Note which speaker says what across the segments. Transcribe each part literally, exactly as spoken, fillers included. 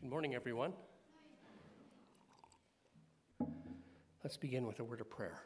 Speaker 1: Good morning, everyone. Let's begin with a word of prayer.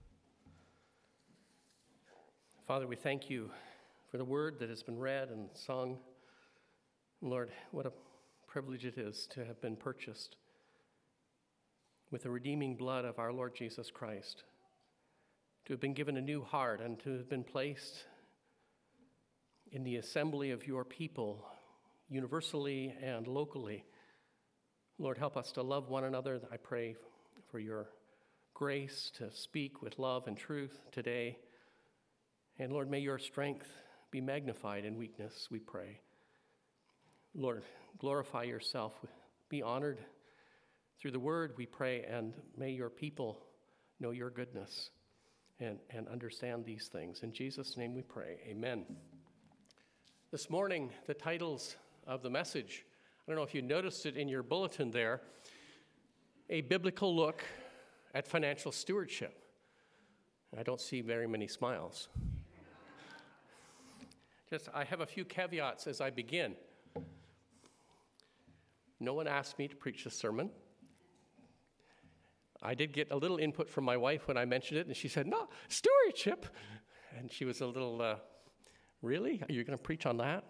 Speaker 1: Father, we thank you for the word that has been read and sung. Lord, what a privilege it is to have been purchased with the redeeming blood of our Lord Jesus Christ, to have been given a new heart and to have been placed in the assembly of your people, universally and locally. Lord, help us to love one another. I pray for your grace to speak with love and truth today. And Lord, may your strength be magnified in weakness, we pray. Lord, glorify yourself. Be honored through the word, we pray, and may your people know your goodness and, and understand these things. In Jesus' name we pray, amen. This morning, the titles of the message, I don't know if you noticed it in your bulletin there, a biblical look at financial stewardship. I don't see very many smiles. Just, I have a few caveats as I begin. No one asked me to preach this sermon. I did get a little input from my wife when I mentioned it, and she said, no, stewardship. And she was a little, uh, really? Are you going to preach on that?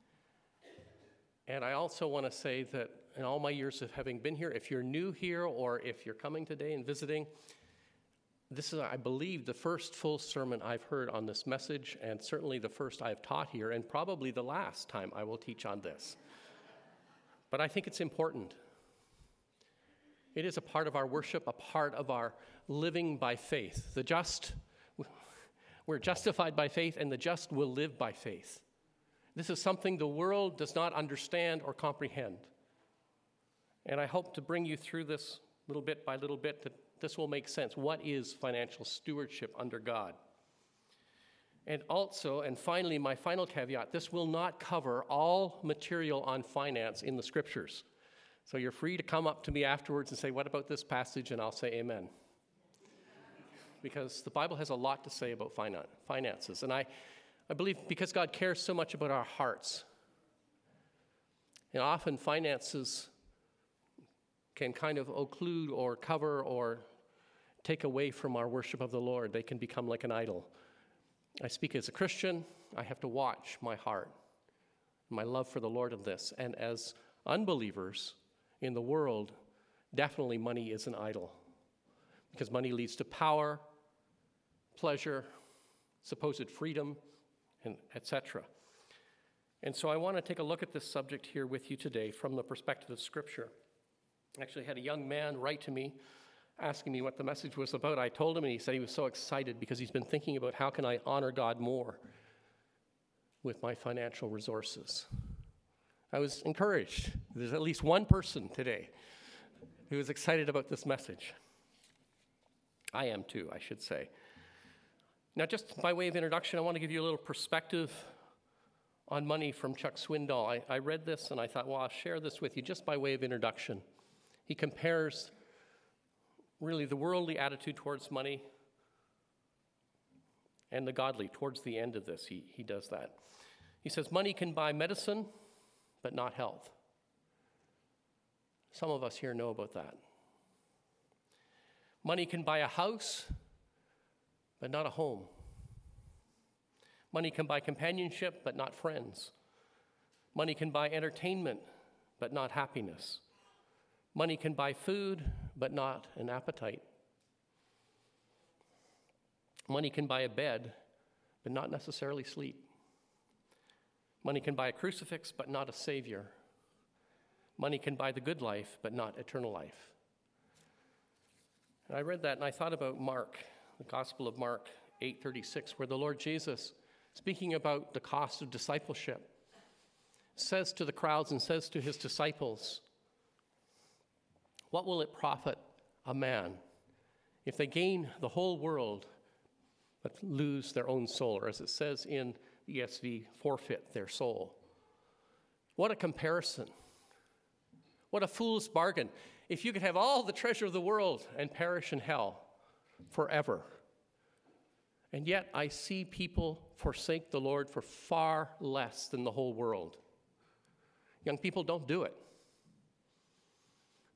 Speaker 1: And I also want to say that in all my years of having been here, if you're new here or if you're coming today and visiting, this is, I believe, the first full sermon I've heard on this message, and certainly the first I've taught here, and probably the last time I will teach on this. But I think it's important. It is a part of our worship, a part of our living by faith. The just, we're justified by faith, and the just will live by faith. This is something the world does not understand or comprehend. And I hope to bring you through this little bit by little bit that this will make sense. What is financial stewardship under God? And also, and finally, my final caveat, this will not cover all material on finance in the scriptures. So you're free to come up to me afterwards and say, what about this passage? And I'll say amen. Because the Bible has a lot to say about finances. And I, I believe because God cares so much about our hearts, and often finances can kind of occlude or cover or take away from our worship of the Lord. They can become like an idol. I speak as a Christian. I have to watch my heart, my love for the Lord in this. And as unbelievers in the world, definitely money is an idol. Because money leads to power, pleasure, supposed freedom, and et cetera. And so I want to take a look at this subject here with you today from the perspective of Scripture. I actually had a young man write to me asking me what the message was about. I told him, and he said he was so excited because he's been thinking about how can I honor God more with my financial resources. I was encouraged. There's at least one person today who is excited about this message. I am too, I should say. Now, just by way of introduction, I want to give you a little perspective on money from Chuck Swindoll. I, I read this and I thought, well, I'll share this with you just by way of introduction. He compares really the worldly attitude towards money and the godly. Towards the end of this, he, he does that. He says, money can buy medicine, but not health. Some of us here know about that. Money can buy a house, but not a home. Money can buy companionship, but not friends. Money can buy entertainment, but not happiness. Money can buy food, but not an appetite. Money can buy a bed, but not necessarily sleep. Money can buy a crucifix, but not a savior. Money can buy the good life, but not eternal life. And I read that and I thought about Mark, the Gospel of Mark eight thirty-six, where the Lord Jesus, speaking about the cost of discipleship, says to the crowds and says to his disciples, what will it profit a man if they gain the whole world but lose their own soul? Or as it says in the E S V, forfeit their soul. What a comparison. What a fool's bargain. If you could have all the treasure of the world and perish in hell forever. And yet I see people forsake the Lord for far less than the whole world. Young people, don't do it.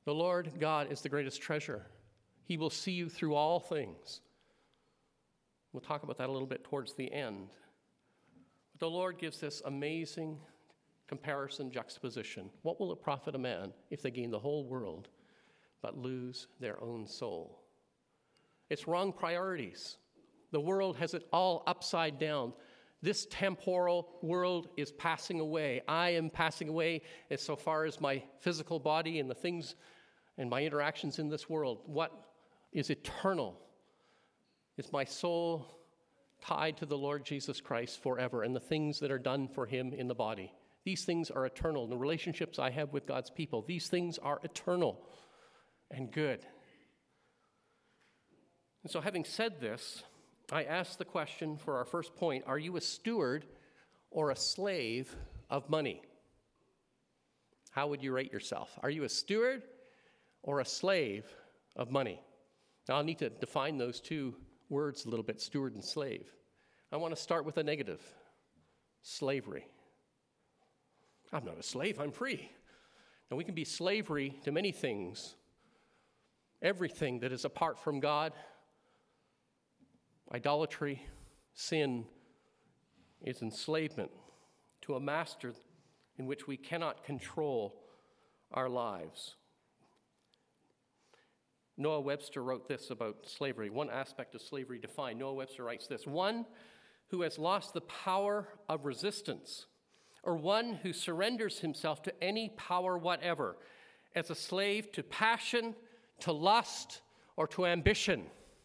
Speaker 1: The Lord God is the greatest treasure. He will see you through all things. We'll talk about that a little bit towards the end. But the Lord gives this amazing comparison, juxtaposition. What will it profit a man if they gain the whole world but lose their own soul? It's wrong priorities. The world has it all upside down. This temporal world is passing away. I am passing away as so far as my physical body and the things and my interactions in this world. What is eternal is my soul tied to the Lord Jesus Christ forever and the things that are done for him in the body. These things are eternal. The relationships I have with God's people, these things are eternal and good. And so having said this, I ask the question for our first point, are you a steward or a slave of money? How would you rate yourself? Are you a steward or a slave of money? Now, I'll need to define those two words a little bit, steward and slave. I want to start with a negative, slavery. I'm not a slave, I'm free. Now, we can be slavery to many things. Everything that is apart from God, idolatry, sin, is enslavement to a master in which we cannot control our lives. Noah Webster wrote this about slavery. One aspect of slavery defined. Noah Webster writes this: one who has lost the power of resistance, or one who surrenders himself to any power whatever, as a slave to passion, to lust, or to ambition.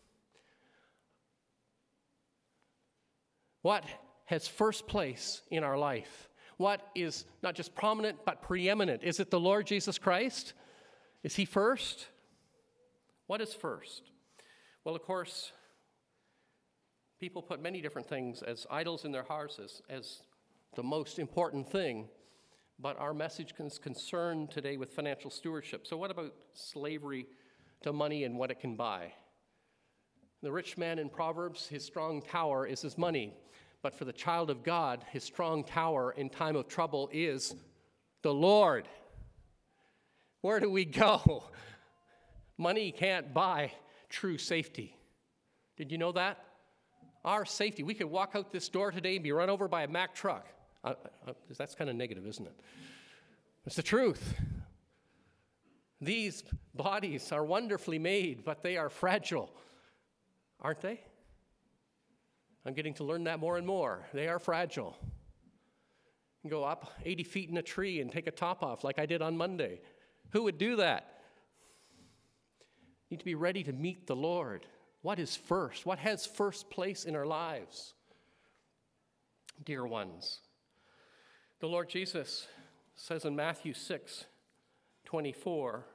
Speaker 1: What has first place in our life? What is not just prominent, but preeminent? Is it the Lord Jesus Christ? Is he first? What is first? Well, of course, people put many different things as idols in their hearts, as, as the most important thing, but our message is concerned today with financial stewardship. So what about slavery to money and what it can buy? The rich man in Proverbs, his strong tower is his money, but for the child of God, his strong tower in time of trouble is the Lord. Where do we go? Money can't buy true safety. Did you know that? Our safety, we could walk out this door today and be run over by a Mack truck. Uh, uh, that's kind of negative, isn't it? It's the truth. These bodies are wonderfully made, but they are fragile, aren't they? I'm getting to learn that more and more. They are fragile. You can go up eighty feet in a tree and take a top off like I did on Monday. Who would do that? Need to be ready to meet the Lord. What is first? What has first place in our lives? Dear ones, the Lord Jesus says in Matthew six twenty-four,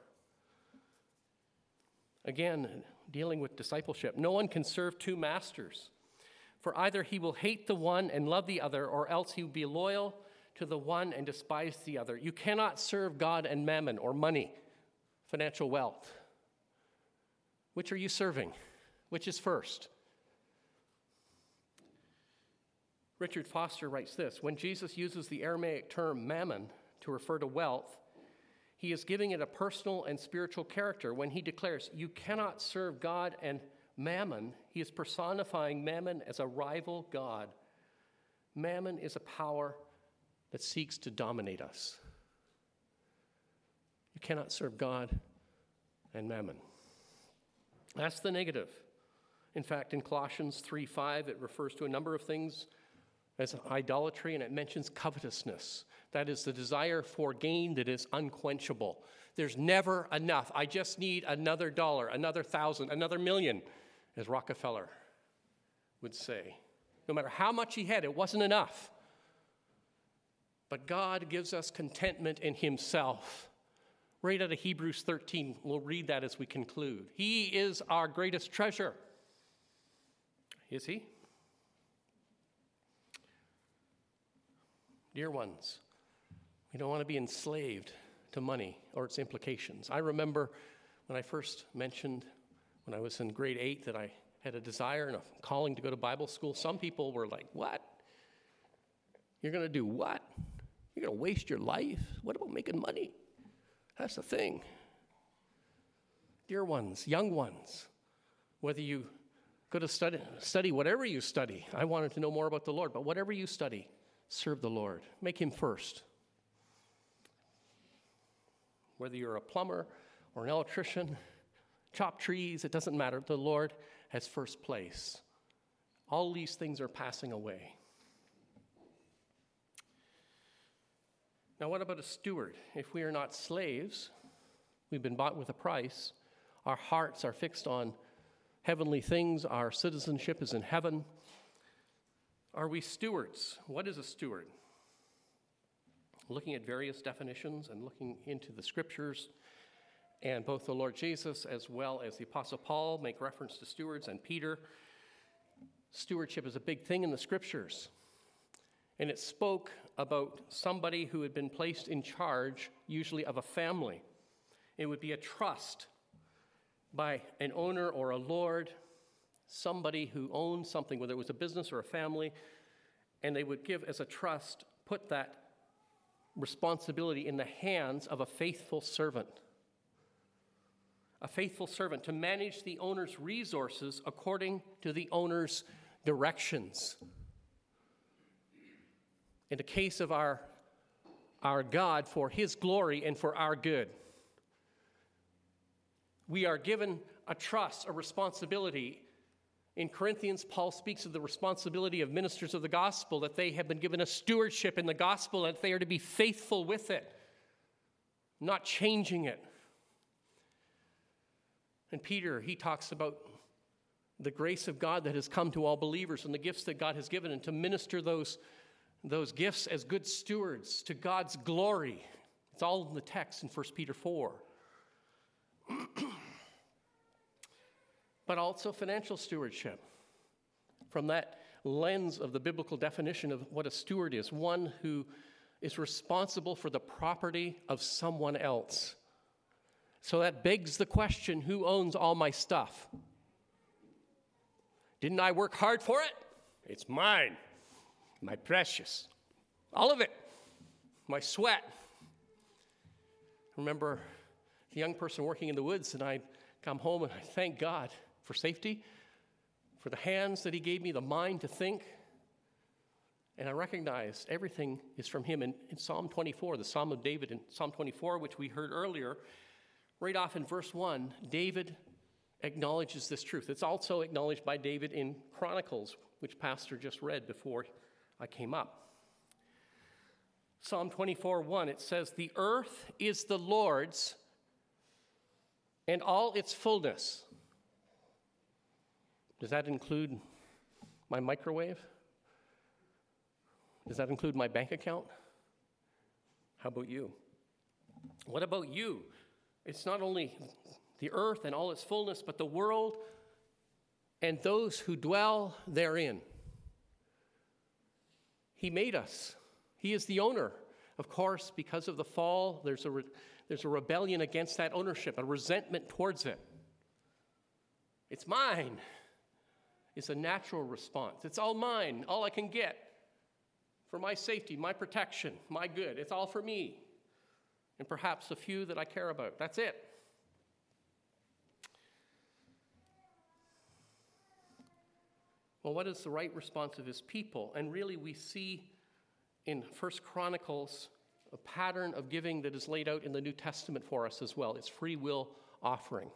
Speaker 1: again, dealing with discipleship, no one can serve two masters, for either he will hate the one and love the other, or else he will be loyal to the one and despise the other. You cannot serve God and mammon, or money, financial wealth. Which are you serving? Which is first? Richard Foster writes this: when Jesus uses the Aramaic term mammon to refer to wealth, he is giving it a personal and spiritual character. When he declares, you cannot serve God and mammon, he is personifying mammon as a rival god. Mammon is a power that seeks to dominate us. You cannot serve God and mammon. That's the negative. In fact, in Colossians three five, it refers to a number of things as idolatry, and it mentions covetousness. That is the desire for gain that is unquenchable. There's never enough. I just need another dollar, another thousand, another million, as Rockefeller would say. No matter how much he had, it wasn't enough. But God gives us contentment in himself. Right out of Hebrews thirteen, we'll read that as we conclude. He is our greatest treasure. Is he? Dear ones, we don't want to be enslaved to money or its implications. I remember when I first mentioned when I was in grade eight that I had a desire and a calling to go to Bible school. Some people were like, what? You're going to do what? You're going to waste your life? What about making money? That's the thing. dear ones, young ones, whether you go to study, study whatever you study. I wanted to know more about the Lord, but whatever you study, serve the Lord. Make him first. Whether you're a plumber or an electrician, chop trees, it doesn't matter. The Lord has first place. All these things are passing away. Now, what about a steward? If we are not slaves, we've been bought with a price, our hearts are fixed on heavenly things, our citizenship is in heaven. Are we stewards? What is a steward? Looking at various definitions and looking into the scriptures, and both the Lord Jesus as well as the Apostle Paul make reference to stewards, and Peter. Stewardship is a big thing in the scriptures. And it spoke about somebody who had been placed in charge, usually of a family. It would be a trust by an owner or a lord, somebody who owned something, whether it was a business or a family, and they would give as a trust, put that responsibility in the hands of a faithful servant. A faithful servant to manage the owner's resources according to the owner's directions. In the case of our, our God, for his glory and for our good. We are given a trust, a responsibility. In Corinthians, Paul speaks of the responsibility of ministers of the gospel, that they have been given a stewardship in the gospel, and that they are to be faithful with it, not changing it. And Peter, he talks about the grace of God that has come to all believers and the gifts that God has given, and to minister those, those gifts as good stewards to God's glory. It's all in the text in First Peter four. But also financial stewardship. From that lens of the biblical definition of what a steward is, one who is responsible for the property of someone else. So that begs the question, who owns all my stuff? Didn't I work hard for it? It's mine, my precious. All of it, my sweat. I remember a young person working in the woods, and I'd come home and I thank God for safety, for the hands that he gave me, the mind to think. And I recognized everything is from him. And in Psalm twenty-four, the Psalm of David in Psalm twenty-four, which we heard earlier, right off in verse one, David acknowledges this truth. It's also acknowledged by David in Chronicles, which Pastor just read before I came up. Psalm twenty-four one, it says, "The earth is the Lord's and all its fullness." Does that include my microwave? Does that include my bank account? How about you? What about you? It's not only the earth and all its fullness, but the world and those who dwell therein. He made us. He is the owner. Of course, because of the fall, there's a, re- there's a rebellion against that ownership, a resentment towards it. It's mine. It's a natural response. It's all mine, all I can get for my safety, my protection, my good. It's all for me and perhaps a few that I care about. That's it. Well, what is the right response of his people? And really we see in First Chronicles a pattern of giving that is laid out in the New Testament for us as well. It's free will offering.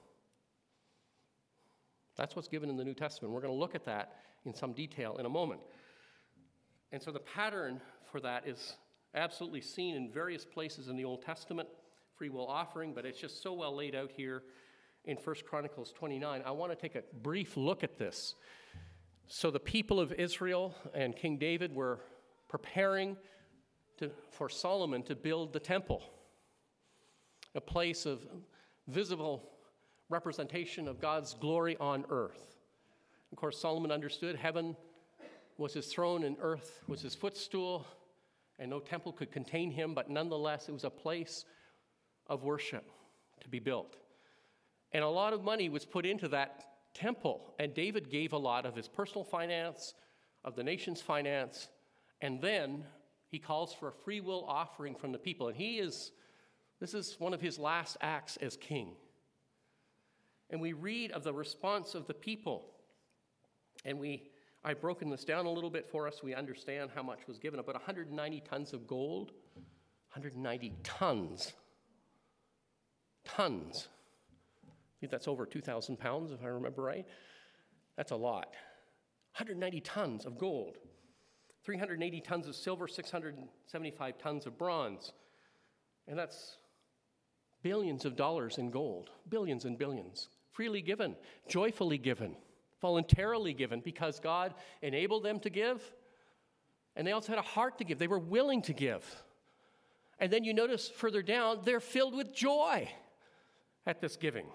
Speaker 1: That's what's given in the New Testament. We're going to look at that in some detail in a moment. And so the pattern for that is absolutely seen in various places in the Old Testament, free will offering, but it's just so well laid out here in First Chronicles twenty-nine. I want to take a brief look at this. So the people of Israel and King David were preparing to, for Solomon to build the temple, a place of visible representation of God's glory on earth. Of course, Solomon understood heaven was his throne and earth was his footstool, and no temple could contain him, but nonetheless, it was a place of worship to be built. And a lot of money was put into that temple, and David gave a lot of his personal finance, of the nation's finance, and then he calls for a free will offering from the people. And he is, this is one of his last acts as king. and we read of the response of the people. And we, I've broken this down a little bit for us. We understand how much was given. About one hundred ninety tons of gold. one hundred ninety tons. Tons. I think that's over two thousand pounds, if I remember right. That's a lot. one hundred ninety tons of gold. three hundred eighty tons of silver, six hundred seventy-five tons of bronze. And that's billions of dollars in gold. Billions and billions. Freely given, joyfully given, voluntarily given, because God enabled them to give. And they also had a heart to give. They were willing to give. And then you notice further down, they're filled with joy at this giving.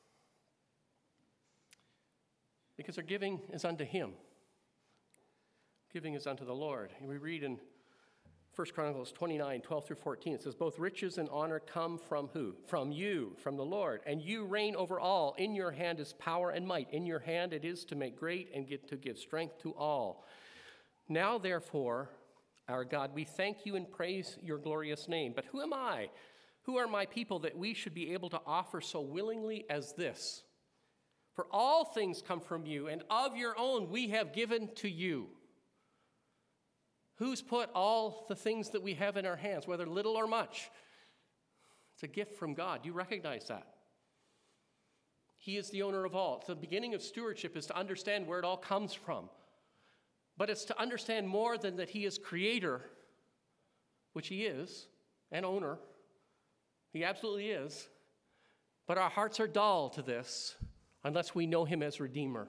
Speaker 1: Because their giving is unto him. Giving is unto the Lord. And we read in First Chronicles twenty-nine, twelve through fourteen, it says, both riches and honor come from who? From you, from the Lord. And you reign over all. In your hand is power and might. In your hand it is to make great and get to give strength to all. Now, therefore, our God, we thank you and praise your glorious name. But who am I? Who are my people that we should be able to offer so willingly as this? For all things come from you, and of your own we have given to you. Who's put all the things that we have in our hands, whether little or much? It's a gift from God. You recognize that. He is the owner of all. The beginning of stewardship is to understand where it all comes from. But it's to understand more than that he is creator, which he is, and owner. He absolutely is. But our hearts are dull to this unless we know him as Redeemer.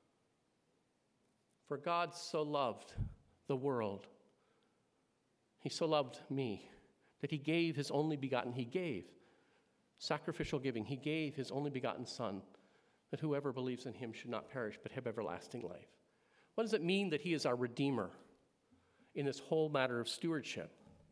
Speaker 1: For God so loved the world. He so loved me that he gave his only begotten. He gave sacrificial giving. He gave his only begotten Son, that whoever believes in him should not perish but have everlasting life. What does it mean that he is our Redeemer in this whole matter of stewardship?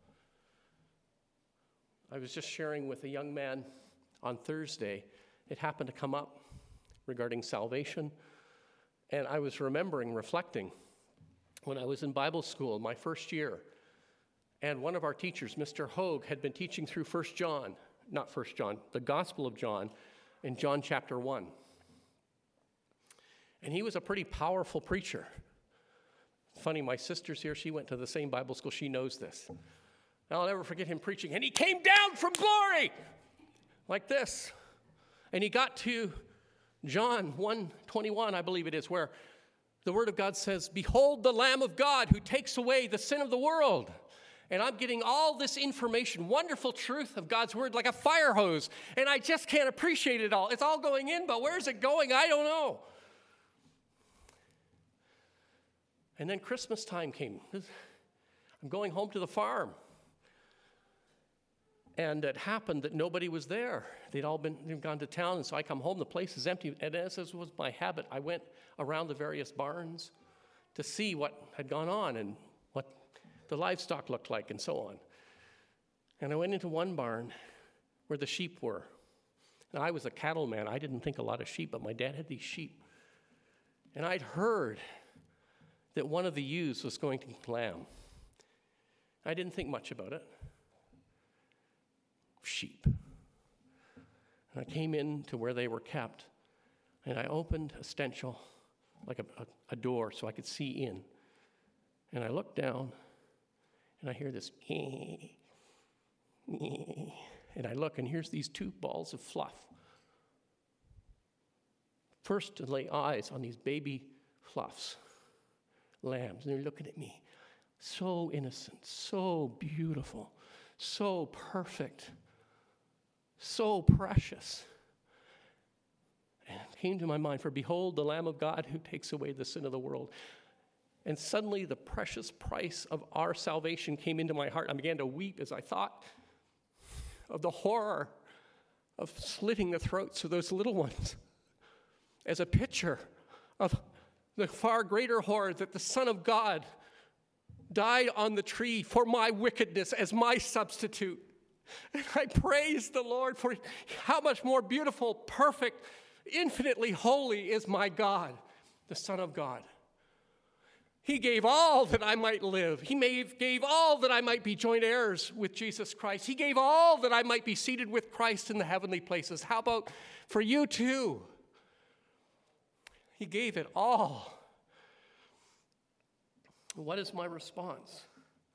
Speaker 1: I was just sharing with a young man on Thursday. It happened to come up regarding salvation. And I was remembering, reflecting, when I was in Bible school, my first year, and one of our teachers, Mister Hogue, had been teaching through First John, not First John, the Gospel of John, in John chapter one. And he was a pretty powerful preacher. Funny, my sister's here. She went to the same Bible school. She knows this. And I'll never forget him preaching. And he came down from glory like this. And he got to John one twenty-one, I believe it is, where the Word of God says, behold the Lamb of God who takes away the sin of the world. And I'm getting all this information, wonderful truth of God's Word like a fire hose. And I just can't appreciate it all. It's all going in, but where's it going? I don't know. And then Christmas time came. I'm going home to the farm. And it happened that nobody was there. They'd all been they'd gone to town, and so I come home, the place is empty. And as was my habit, I went around the various barns to see what had gone on and what the livestock looked like and so on. And I went into one barn where the sheep were. Now, I was a cattle man. I didn't think a lot of sheep, but my dad had these sheep. And I'd heard that one of the ewes was going to lamb. I didn't think much about it. Sheep. And I came in to where they were kept, and I opened a stenchel, like a, a, a door, so I could see in. And I looked down, and I hear this, and I look, and here's these two balls of fluff. First to lay eyes on these baby fluffs, lambs, and they're looking at me. So innocent, so beautiful, so perfect. So precious. And it came to my mind, for behold, the Lamb of God who takes away the sin of the world. And suddenly the precious price of our salvation came into my heart. I began to weep as I thought of the horror of slitting the throats of those little ones, as a picture of the far greater horror that the Son of God died on the tree for my wickedness as my substitute. And I praise the Lord for how much more beautiful, perfect, infinitely holy is my God, the Son of God. He gave all that I might live. He gave all that I might be joint heirs with Jesus Christ. He gave all that I might be seated with Christ in the heavenly places. How about for you too? He gave it all. What is my response?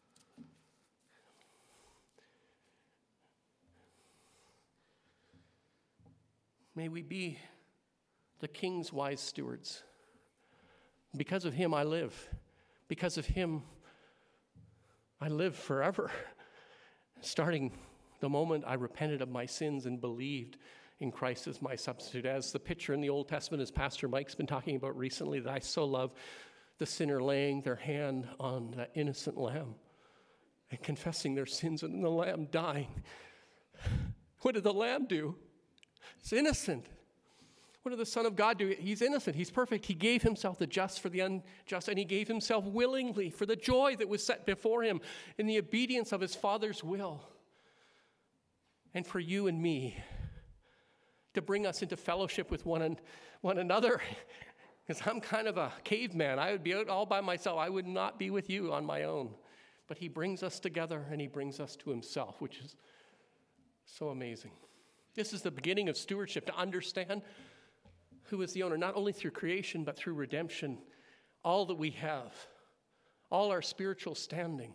Speaker 1: May we be the King's wise stewards. Because of him I live. Because of him I live forever. Starting the moment I repented of my sins and believed in Christ as my substitute. As the picture in the Old Testament, as Pastor Mike's been talking about recently, that I so love, the sinner laying their hand on that innocent lamb and confessing their sins, and the lamb dying. What did the lamb do? It's innocent. What did the Son of God do? He's innocent. He's perfect. He gave himself the just for the unjust, and he gave himself willingly for the joy that was set before him in the obedience of his Father's will. And for you and me, to bring us into fellowship with one, an, one another. Because I'm kind of a caveman. I would be out all by myself. I would not be with you on my own. But he brings us together, and he brings us to himself, which is so amazing. This is the beginning of stewardship, to understand who is the owner, not only through creation, but through redemption. All that we have, all our spiritual standing,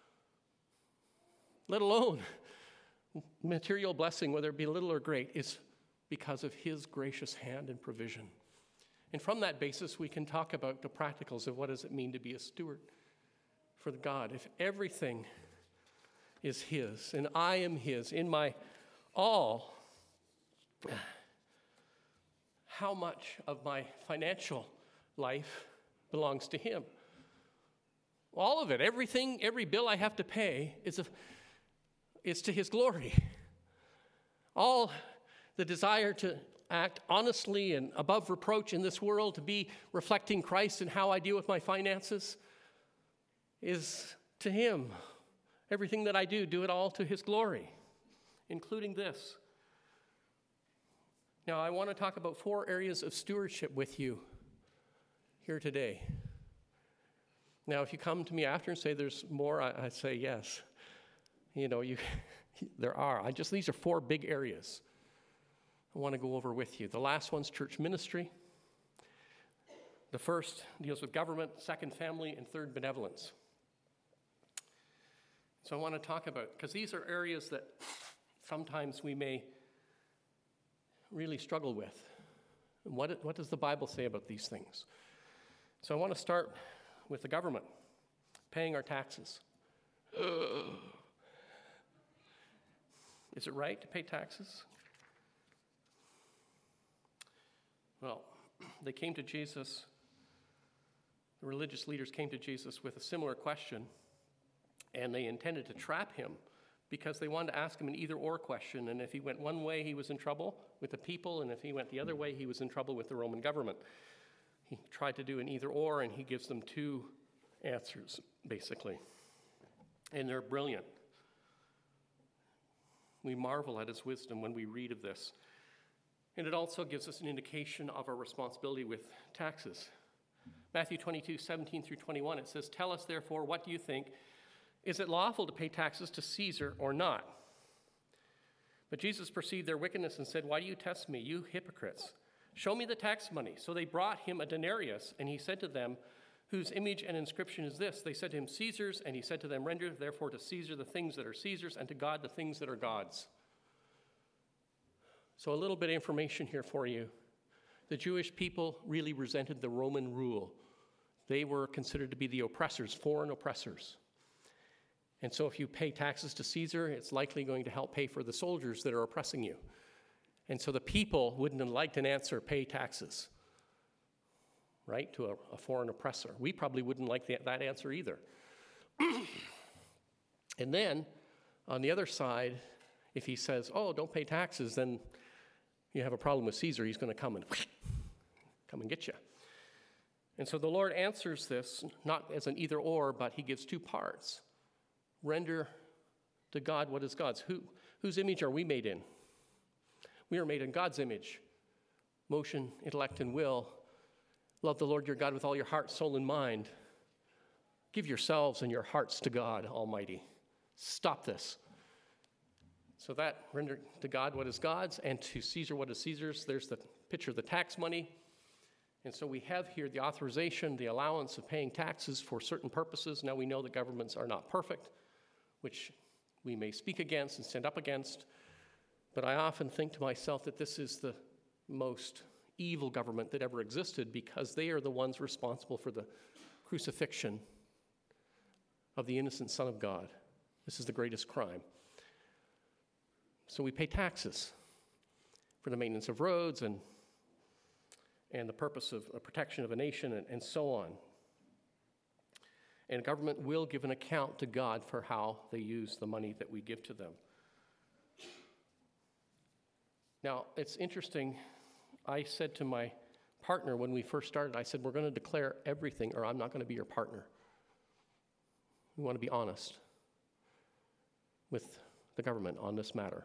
Speaker 1: let alone material blessing, whether it be little or great, is because of his gracious hand and provision. And from that basis, we can talk about the practicals of what does it mean to be a steward for God. If everything is his, and I am his, in my all, how much of my financial life belongs to him? All of it, everything, every bill I have to pay is, a, is to his glory. All the desire to act honestly and above reproach in this world, to be reflecting Christ in how I deal with my finances, is to him. Everything that I do, do it all to his glory, including this. Now, I want to talk about four areas of stewardship with you here today. Now, if you come to me after and say there's more, I, I say yes. You know, you there are. I just these are four big areas I want to go over with you. The last one's church ministry. The first deals with government, second family, and third benevolence. So I want to talk about, because these are areas that sometimes we may really struggle with. And what, what does the Bible say about these things? So I want to start with the government, paying our taxes. Ugh. Is it right to pay taxes? Well, they came to Jesus, the religious leaders came to Jesus with a similar question, and they intended to trap him because they wanted to ask him an either-or question, and if he went one way, he was in trouble with the people, and if he went the other way, he was in trouble with the Roman government. He tried to do an either-or, and he gives them two answers, basically, and they're brilliant. We marvel at his wisdom when we read of this. And it also gives us an indication of our responsibility with taxes. Matthew twenty-two, seventeen through twenty-one, it says, "Tell us, therefore, what do you think? Is it lawful to pay taxes to Caesar or not?" But Jesus perceived their wickedness and said, "Why do you test me, you hypocrites? Show me the tax money." So they brought him a denarius, and he said to them, "Whose image and inscription is this?" They said to him, "Caesar's." And he said to them, "Render therefore to Caesar the things that are Caesar's, and to God the things that are God's." So a little bit of information here for you. The Jewish people really resented the Roman rule. They were considered to be the oppressors, foreign oppressors. And so if you pay taxes to Caesar, it's likely going to help pay for the soldiers that are oppressing you. And so the people wouldn't have liked an answer, pay taxes, right, to a, a foreign oppressor. We probably wouldn't like the, that answer either. And then, on the other side, if he says, "Oh, don't pay taxes," then you have a problem with Caesar. He's going to come and come and get you. And so the Lord answers this not as an either or, but he gives two parts. Render to God what is God's. Who, whose image are we made in? We are made in God's image. Motion, intellect, and will. Love the Lord your God with all your heart, soul, and mind. Give yourselves and your hearts to God Almighty. Stop this. So that, render to God what is God's, and to Caesar what is Caesar's. There's the picture of the tax money. And so we have here the authorization, the allowance of paying taxes for certain purposes. Now we know that governments are not perfect, which we may speak against and stand up against. But I often think to myself that this is the most evil government that ever existed, because they are the ones responsible for the crucifixion of the innocent Son of God. This is the greatest crime. So we pay taxes for the maintenance of roads and, and the purpose of uh, protection of a nation and, and so on. And government will give an account to God for how they use the money that we give to them. Now, it's interesting. I said to my partner when we first started, I said, we're going to declare everything or I'm not going to be your partner. We want to be honest with the government on this matter.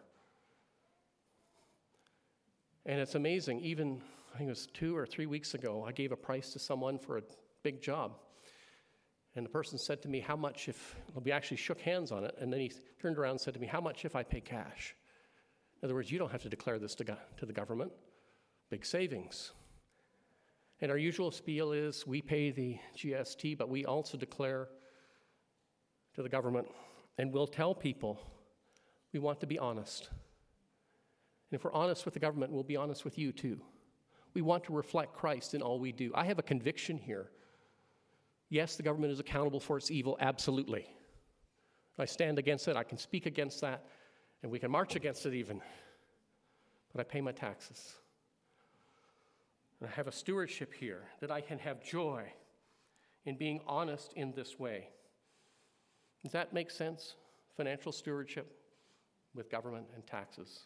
Speaker 1: And it's amazing, even, I think it was two or three weeks ago, I gave a price to someone for a big job. And the person said to me, how much if, we actually shook hands on it, and then he turned around and said to me, how much if I pay cash? In other words, you don't have to declare this to, go- to the government. Big savings. And our usual spiel is we pay the G S T, but we also declare to the government, and we'll tell people we want to be honest. And if we're honest with the government, we'll be honest with you too. We want to reflect Christ in all we do. I have a conviction here. Yes, the government is accountable for its evil, absolutely. I stand against it, I can speak against that, and we can march against it even. But I pay my taxes. And I have a stewardship here that I can have joy in being honest in this way. Does that make sense? Financial stewardship with government and taxes.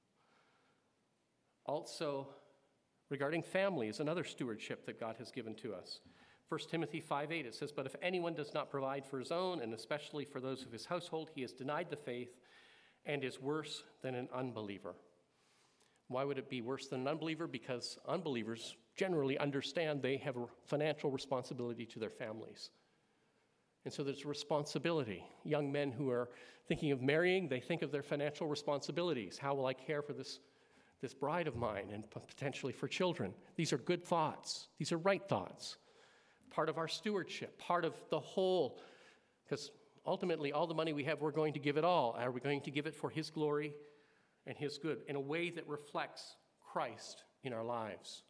Speaker 1: Also, regarding family is another stewardship that God has given to us. First Timothy five eight, it says, but if anyone does not provide for his own, and especially for those of his household, he has denied the faith and is worse than an unbeliever. Why would it be worse than an unbeliever? Because unbelievers generally understand they have a financial responsibility to their families. And so there's a responsibility. Young men who are thinking of marrying, they think of their financial responsibilities. How will I care for this, this bride of mine and potentially for children? These are good thoughts. These are right thoughts. Part of our stewardship, part of the whole, because ultimately all the money we have, we're going to give it all. Are we going to give it for His glory and His good in a way that reflects Christ in our lives?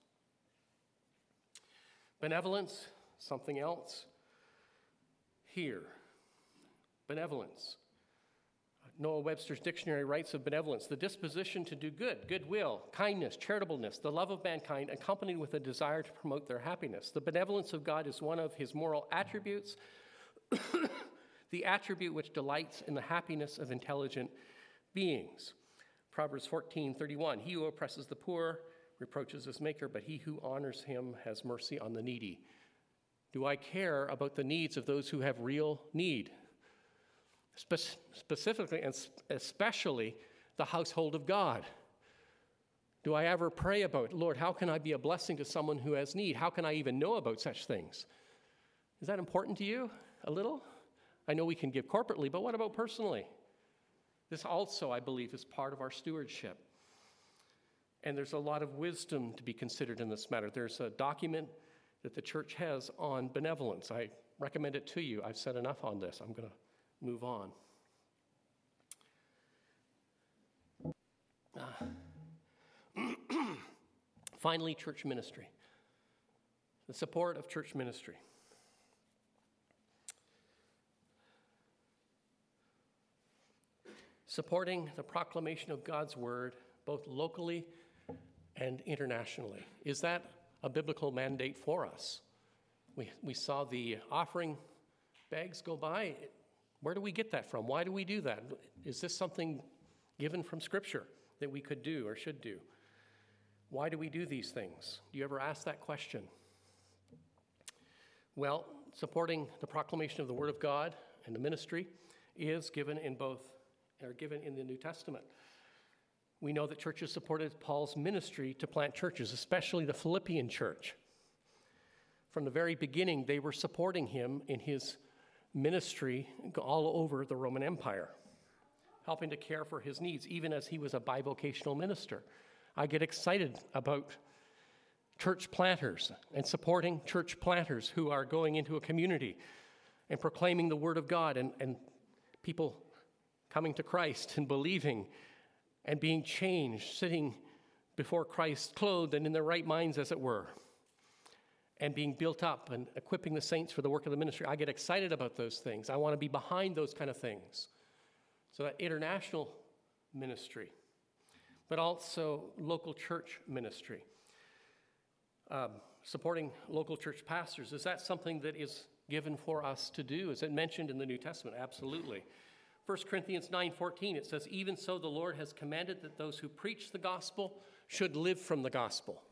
Speaker 1: Benevolence, something else. Here, benevolence. Noah Webster's dictionary writes of benevolence, the disposition to do good, goodwill, kindness, charitableness, the love of mankind, accompanied with a desire to promote their happiness. The benevolence of God is one of His moral attributes, the attribute which delights in the happiness of intelligent beings. Proverbs fourteen thirty-one, he who oppresses the poor reproaches his maker, but he who honors him has mercy on the needy. Do I care about the needs of those who have real need? Spe- specifically and especially the household of God. Do I ever pray about, Lord, how can I be a blessing to someone who has need? How can I even know about such things? Is that important to you? A little? I know we can give corporately, but what about personally? This also, I believe, is part of our stewardship. And there's a lot of wisdom to be considered in this matter. There's a document that the church has on benevolence. I recommend it to you. I've said enough on this. I'm going to move on. Uh, finally, church ministry. The support of church ministry. Supporting the proclamation of God's word, both locally and internationally. Is that a biblical mandate for us? We, we saw the offering bags go by. Where do we get that from? Why do we do that? Is this something given from Scripture that we could do or should do? Why do we do these things? Do you ever ask that question? Well, supporting the proclamation of the Word of God and the ministry is given in both, or given in the New Testament. We know that churches supported Paul's ministry to plant churches, especially the Philippian church. From the very beginning, they were supporting him in his ministry all over the Roman Empire, helping to care for his needs, even as he was a bivocational minister. I get excited about church planters and supporting church planters who are going into a community and proclaiming the Word of God, and, and people coming to Christ and believing and being changed, sitting before Christ clothed and in their right minds, as it were, and being built up and equipping the saints for the work of the ministry. I get excited about those things. I want to be behind those kind of things. So that international ministry, but also local church ministry. Um, supporting local church pastors, is that something that is given for us to do? Is it mentioned in the New Testament? Absolutely. First Corinthians nine fourteen, it says, "Even so the Lord has commanded that those who preach the gospel should live from the gospel."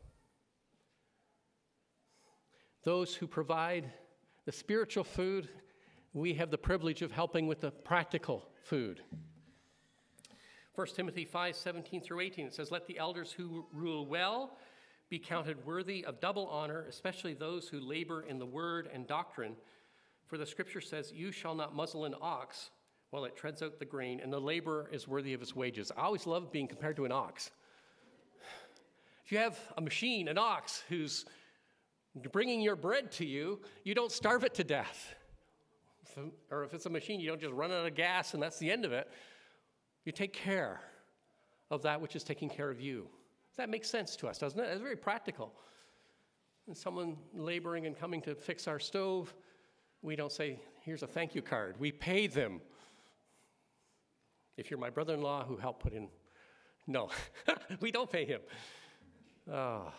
Speaker 1: Those who provide the spiritual food, we have the privilege of helping with the practical food. First Timothy five seventeen through eighteen, it says, "Let the elders who rule well be counted worthy of double honor, especially those who labor in the word and doctrine. For the scripture says, 'You shall not muzzle an ox while it treads out the grain, and the laborer is worthy of his wages.'" I always love being compared to an ox. If you have a machine, an ox, who's bringing your bread to you, you don't starve it to death. Or if it's a machine, you don't just run out of gas and that's the end of it. You take care of that which is taking care of you. That makes sense to us, doesn't it? It's very practical. And someone laboring and coming to fix our stove, we don't say, "Here's a thank you card." We pay them. If you're my brother-in-law who helped put in, no, we don't pay him. Oh.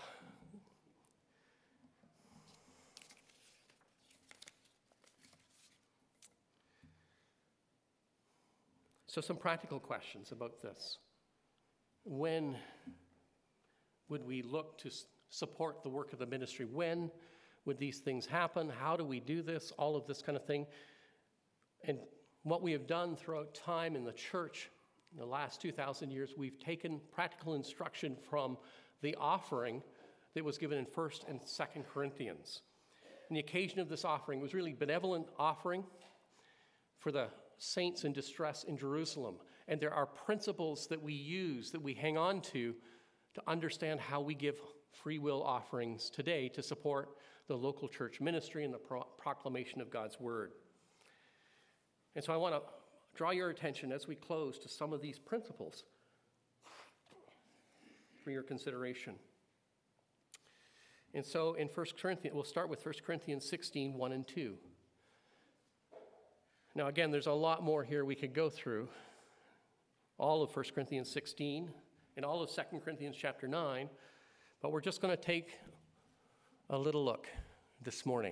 Speaker 1: So some practical questions about this. When would we look to s- support the work of the ministry? When would these things happen? How do we do this? All of this kind of thing. And what we have done throughout time in the church in the last two thousand years, we've taken practical instruction from the offering that was given in First and Second Corinthians. And the occasion of this offering was really benevolent offering for the saints in distress in Jerusalem. And there are principles that we use, that we hang on to, to understand how we give free will offerings today to support the local church ministry and the pro- proclamation of God's word. And so I want to draw your attention as we close to some of these principles for your consideration. And so in First Corinthians, we'll start with First Corinthians sixteen, one and two. Now, again, there's a lot more here we could go through. All of First Corinthians sixteen and all of Second Corinthians chapter nine, but we're just going to take a little look this morning.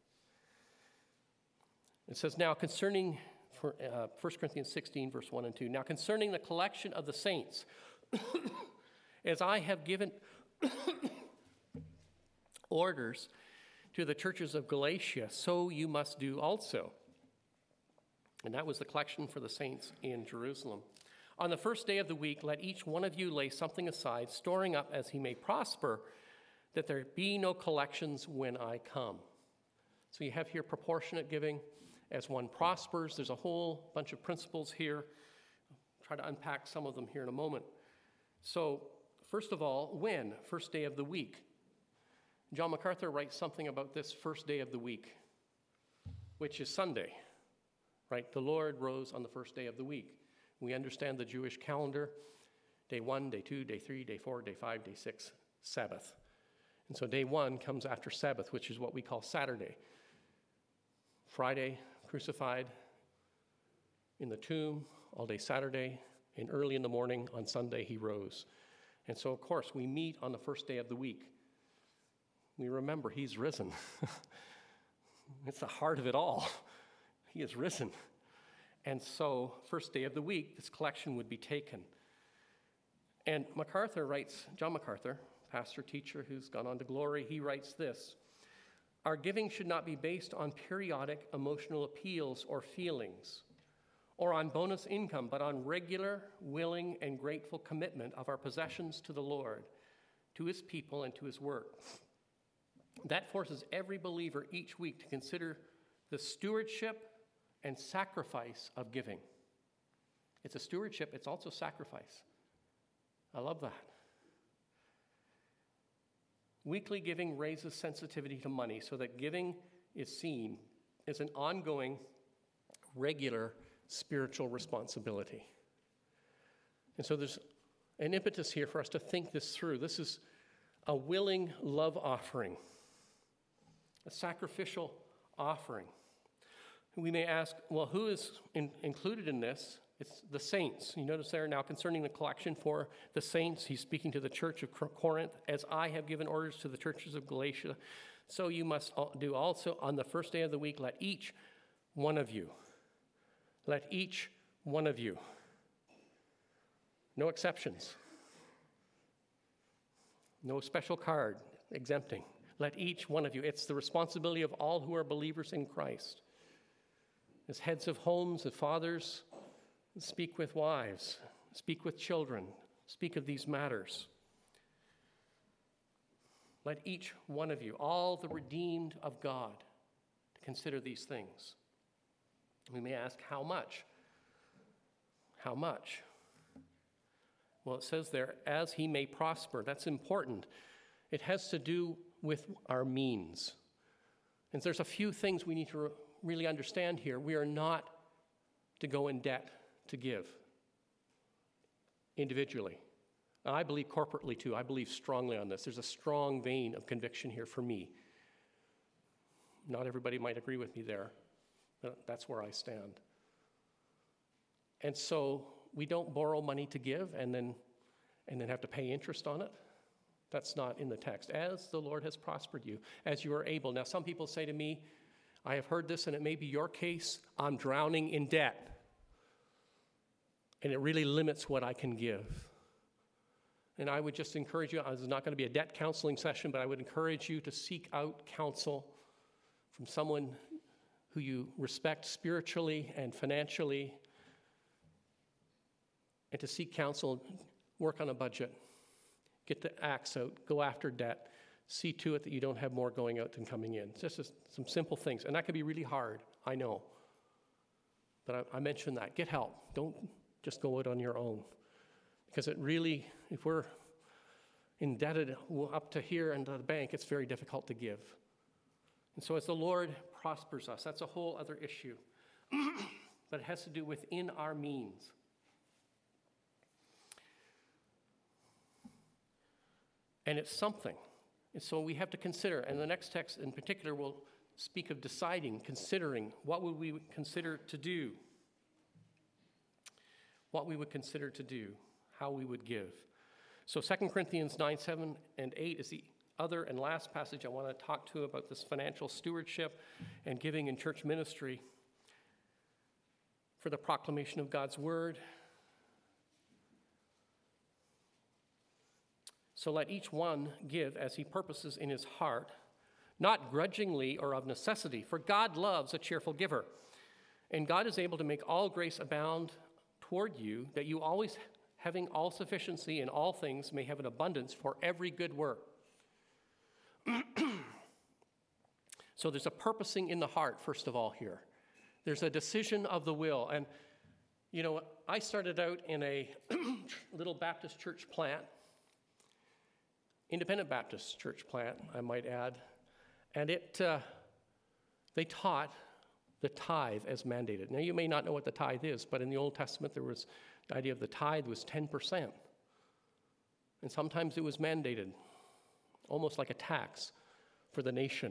Speaker 1: It says, now concerning, for, uh, First Corinthians sixteen, verse one and two, "Now concerning the collection of the saints, as I have given orders to the churches of Galatia, so you must do also." And that was the collection for the saints in Jerusalem. "On the first day of the week, let each one of you lay something aside, storing up as he may prosper, that there be no collections when I come." So you have here proportionate giving as one prospers. There's a whole bunch of principles here. I'll try to unpack some of them here in a moment. So first of all, when? First day of the week. John MacArthur writes something about this first day of the week, which is Sunday. Right? The Lord rose on the first day of the week. We understand the Jewish calendar, day one, day two, day three, day four, day five, day six, Sabbath. And so day one comes after Sabbath, which is what we call Saturday. Friday, crucified in the tomb, all day Saturday, and early in the morning on Sunday, he rose. And so, of course, we meet on the first day of the week. We remember he's risen. It's the heart of it all. He is risen. And so, first day of the week, this collection would be taken. And MacArthur writes, John MacArthur, pastor, teacher who's gone on to glory, he writes this: "Our giving should not be based on periodic emotional appeals or feelings, or on bonus income, but on regular, willing, and grateful commitment of our possessions to the Lord, to his people, and to his work. That forces every believer each week to consider the stewardship and sacrifice of giving." It's a stewardship, it's also sacrifice. I love that. Weekly giving raises sensitivity to money so that giving is seen as an ongoing, regular spiritual responsibility. And so there's an impetus here for us to think this through. This is a willing love offering, a sacrificial offering. We may ask, well, who is in, included in this? It's the saints. You notice there now concerning the collection for the saints, he's speaking to the church of Corinth. As I have given orders to the churches of Galatia, so you must do also on the first day of the week. Let each one of you, let each one of you, no exceptions, no special card exempting. Let each one of you. It's the responsibility of all who are believers in Christ. As heads of homes and fathers, speak with wives, speak with children, speak of these matters. Let each one of you, all the redeemed of God, to consider these things. We may ask, how much? How much? Well, it says there, as he may prosper. That's important. It has to do with our means. And there's a few things we need to really understand here. We are not to go in debt to give individually. I believe corporately too. I believe strongly on this. There's a strong vein of conviction here for me. Not everybody might agree with me there, but that's where I stand. And so we don't borrow money to give and then and then have to pay interest on it. That's not in the text. As the Lord has prospered you, as you are able. Now, some people say to me, I have heard this, and it may be your case, I'm drowning in debt. And it really limits what I can give. And I would just encourage you, this is not going to be a debt counseling session, but I would encourage you to seek out counsel from someone who you respect spiritually and financially, and to seek counsel, work on a budget, get the axe out, go after debt, see to it that you don't have more going out than coming in. It's just a, some simple things, and that can be really hard, I know. But I, I mentioned that. Get help. Don't just go out on your own. Because it really, if we're indebted up to here and to the bank, it's very difficult to give. And so as the Lord prospers us, that's a whole other issue. But it has to do within our means. And it's something. And so we have to consider, and the next text in particular will speak of deciding, considering, what would we consider to do? What we would consider to do, how we would give. So Second Corinthians nine, seven, and eight is the other and last passage I want to talk to about this financial stewardship and giving in church ministry for the proclamation of God's word. So let each one give as he purposes in his heart, not grudgingly or of necessity, for God loves a cheerful giver. And God is able to make all grace abound toward you, that you always, having all sufficiency in all things, may have an abundance for every good work. So there's a purposing in the heart, first of all, here. There's a decision of the will. And, you know, I started out in a little Baptist church plant, independent Baptist church plant, I might add. And it, uh, they taught the tithe as mandated. Now, you may not know what the tithe is, but in the Old Testament, there was the idea of the tithe was ten percent. And sometimes it was mandated, almost like a tax for the nation.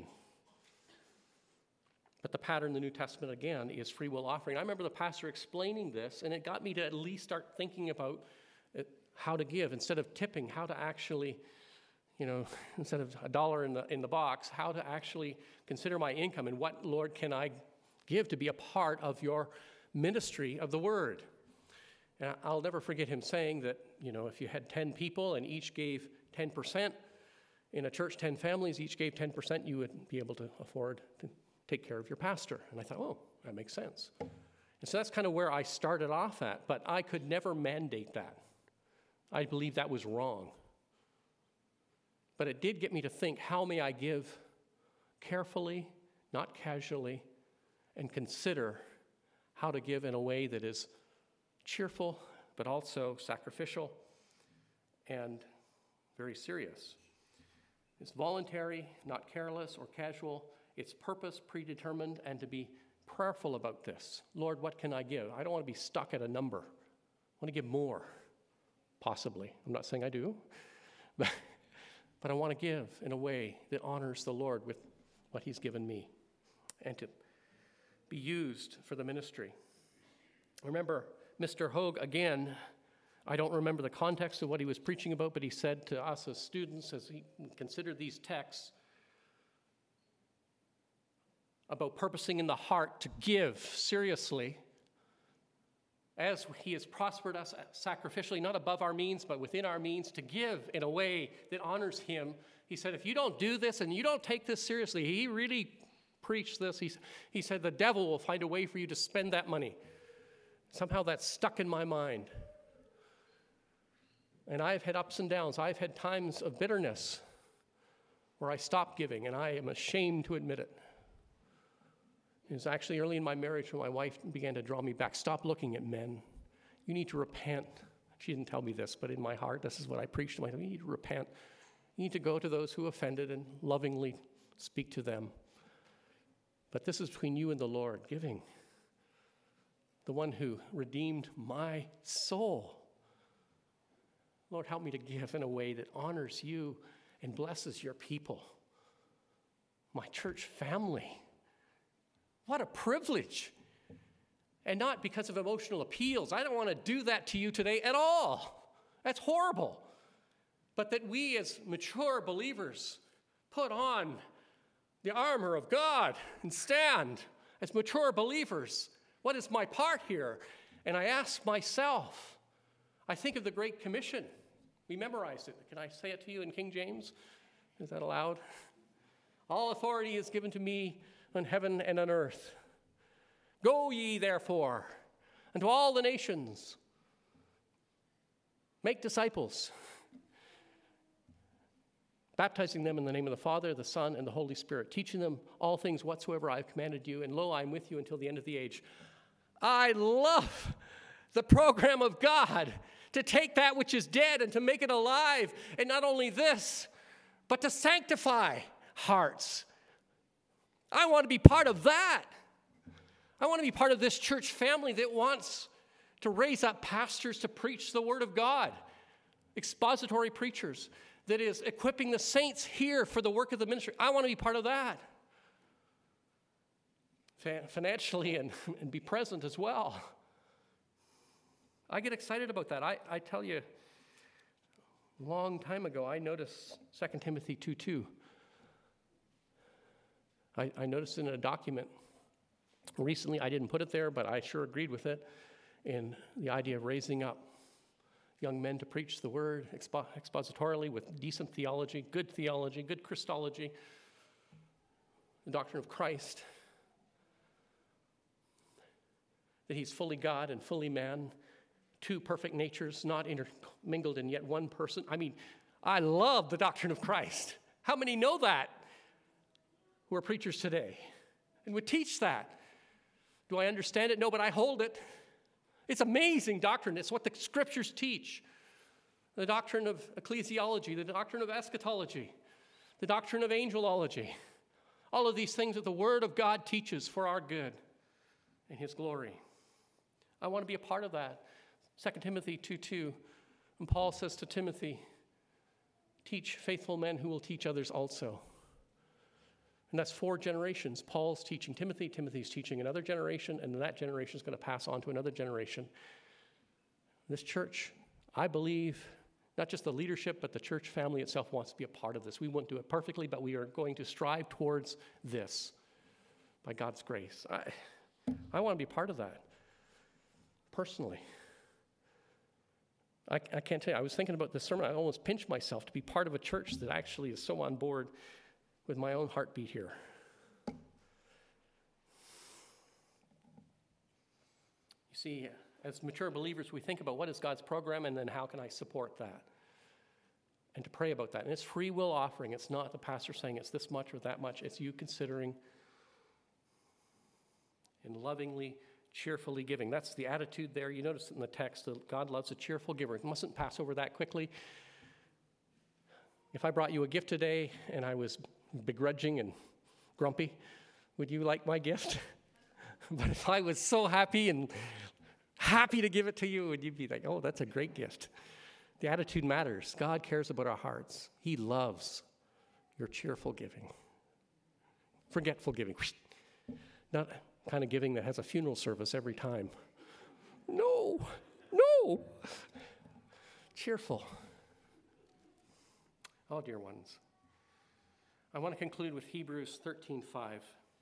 Speaker 1: But the pattern in the New Testament, again, is free will offering. I remember the pastor explaining this, and it got me to at least start thinking about it, how to give. Instead of tipping, how to actually, you know, instead of a dollar in the, in the box, how to actually consider my income and what, Lord, can I give to be a part of your ministry of the word. And I'll never forget him saying that, you know, if you had ten people and each gave ten percent, in a church, ten families, each gave ten percent, you would be able to afford to take care of your pastor. And I thought, oh, that makes sense. And so that's kind of where I started off at, but I could never mandate that. I believe that was wrong. But it did get me to think, how may I give carefully, not casually, and consider how to give in a way that is cheerful, but also sacrificial and very serious. It's voluntary, not careless or casual. It's purpose, predetermined, and to be prayerful about this. Lord, what can I give? I don't want to be stuck at a number. I want to give more, possibly. I'm not saying I do, but, but I want to give in a way that honors the Lord with what he's given me and to be used for the ministry. Remember, Mister Hogue, again, I don't remember the context of what he was preaching about, but he said to us as students, as he considered these texts, about purposing in the heart to give seriously as he has prospered us sacrificially, not above our means, but within our means, to give in a way that honors him. He said, if you don't do this and you don't take this seriously, he really preached this. He, he said, the devil will find a way for you to spend that money. Somehow that's stuck in my mind. And I've had ups and downs. I've had times of bitterness where I stopped giving, and I am ashamed to admit it. It was actually early in my marriage when my wife began to draw me back. Stop looking at men. You need to repent. She didn't tell me this, but in my heart, this is what I preached to myself. You need to repent. You need to go to those who offended and lovingly speak to them. But this is between you and the Lord, giving. The one who redeemed my soul. Lord, help me to give in a way that honors you and blesses your people, my church family. What a privilege. And not because of emotional appeals. I don't want to do that to you today at all. That's horrible. But that we as mature believers put on the armor of God and stand as mature believers. What is my part here? And I ask myself, I think of the Great Commission. We memorized it. Can I say it to you in King James? Is that allowed? All authority is given to me on heaven and on earth. Go ye, therefore, unto all the nations. Make disciples, baptizing them in the name of the Father, the Son, and the Holy Spirit, teaching them all things whatsoever I have commanded you, and lo, I am with you until the end of the age. I love the program of God to take that which is dead and to make it alive. And not only this, but to sanctify hearts. I want to be part of that. I want to be part of this church family that wants to raise up pastors to preach the word of God, expository preachers, that is equipping the saints here for the work of the ministry. I want to be part of that. Financially and, and be present as well. I get excited about that. I, I tell you, a long time ago, I noticed Second Timothy two two. I, I noticed in a document recently, I didn't put it there, but I sure agreed with it, in the idea of raising up young men to preach the word expo- expositorily with decent theology, good theology, good Christology, the doctrine of Christ, that he's fully God and fully man, two perfect natures, not intermingled in yet one person. I mean, I love the doctrine of Christ. How many know that who are preachers today and would teach that? Do I understand it? No, but I hold it. It's amazing doctrine. It's what the scriptures teach. The doctrine of ecclesiology, the doctrine of eschatology, the doctrine of angelology. All of these things that the word of God teaches for our good and his glory. I want to be a part of that. Second Timothy two two, and Paul says to Timothy, teach faithful men who will teach others also. And that's four generations. Paul's teaching Timothy, Timothy's teaching another generation, and then that generation is going to pass on to another generation. This church, I believe, not just the leadership, but the church family itself wants to be a part of this. We won't do it perfectly, but we are going to strive towards this by God's grace. I, I want to be part of that, personally. I, I can't tell you, I was thinking about this sermon, I almost pinched myself to be part of a church that actually is so on board with my own heartbeat here. You see, as mature believers, we think about what is God's program and then how can I support that? And to pray about that. And it's free will offering. It's not the pastor saying it's this much or that much. It's you considering and lovingly, cheerfully giving. That's the attitude there. You notice in the text that God loves a cheerful giver. It mustn't pass over that quickly. If I brought you a gift today and I was begrudging and grumpy, would you like my gift? But if I was so happy and happy to give it to you, would you be like, oh, that's a great gift? The attitude matters. God cares about our hearts. He loves your cheerful giving. Forgetful giving. Not kind of giving that has a funeral service every time. No, no. Cheerful. Oh, dear ones. I want to conclude with Hebrews thirteen five.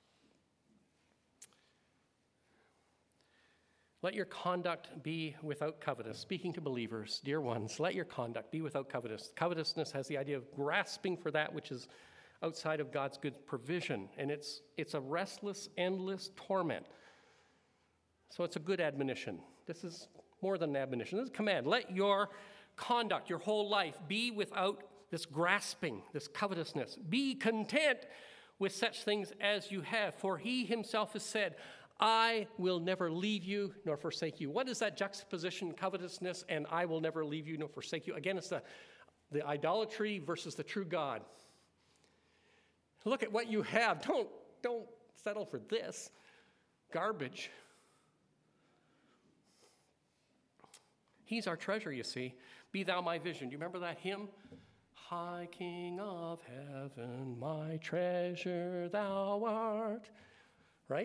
Speaker 1: Let your conduct be without covetous. Speaking to believers, dear ones, let your conduct be without covetous. Covetousness has the idea of grasping for that which is outside of God's good provision, and it's it's a restless, endless torment. So it's a good admonition. This is more than an admonition. This is a command. Let your conduct, your whole life, be without this grasping, this covetousness. Be content with such things as you have, for he himself has said, I will never leave you nor forsake you. What is that juxtaposition, covetousness, and I will never leave you nor forsake you? Again, it's the, the idolatry versus the true God. Look at what you have. Don't, don't settle for this garbage. He's our treasure, you see. Be thou my vision. Do you remember that hymn? High King of heaven, my treasure thou art. Right?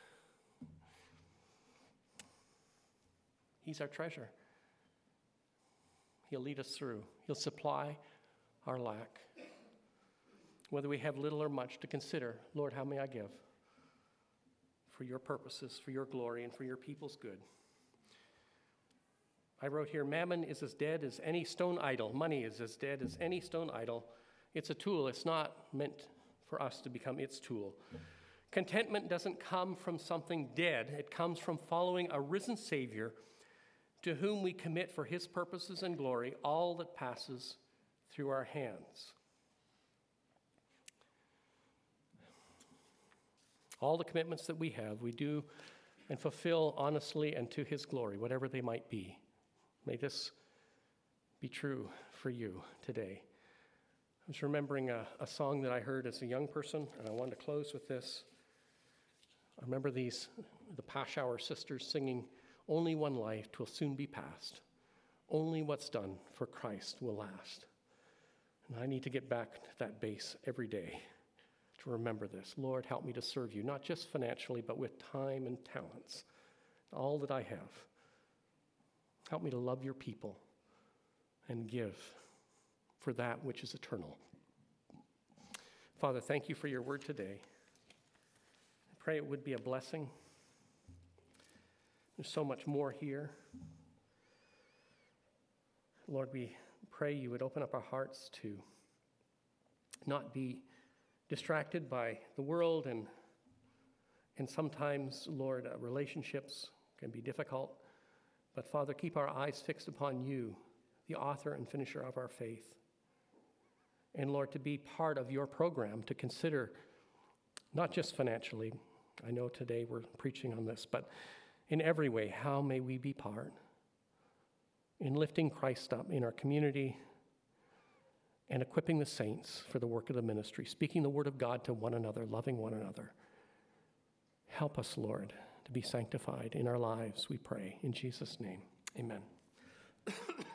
Speaker 1: He's our treasure. He'll lead us through. He'll supply our lack. Whether we have little or much to consider, Lord, how may I give? For your purposes, for your glory, and for your people's good. I wrote here, mammon is as dead as any stone idol. Money is as dead as any stone idol. It's a tool. It's not meant for us to become its tool. Contentment doesn't come from something dead. It comes from following a risen Savior to whom we commit for his purposes and glory all that passes through our hands. All the commitments that we have, we do and fulfill honestly and to his glory, whatever they might be. May this be true for you today. I was remembering a, a song that I heard as a young person, and I wanted to close with this. I remember these, the Pashour sisters singing, only one life 'twill soon be past. Only what's done for Christ will last. And I need to get back to that base every day to remember this. Lord, help me to serve you, not just financially, but with time and talents, all that I have. Help me to love your people and give for that which is eternal. Father, thank you for your word today. I pray it would be a blessing. There's so much more here. Lord, we pray you would open up our hearts to not be distracted by the world, and and sometimes, Lord, uh, relationships can be difficult. But Father, keep our eyes fixed upon you, the author and finisher of our faith. And Lord, to be part of your program, to consider not just financially, I know today we're preaching on this, but in every way, how may we be part in lifting Christ up in our community and equipping the saints for the work of the ministry, speaking the word of God to one another, loving one another. Help us, Lord, to be sanctified in our lives, we pray. In Jesus' name, amen.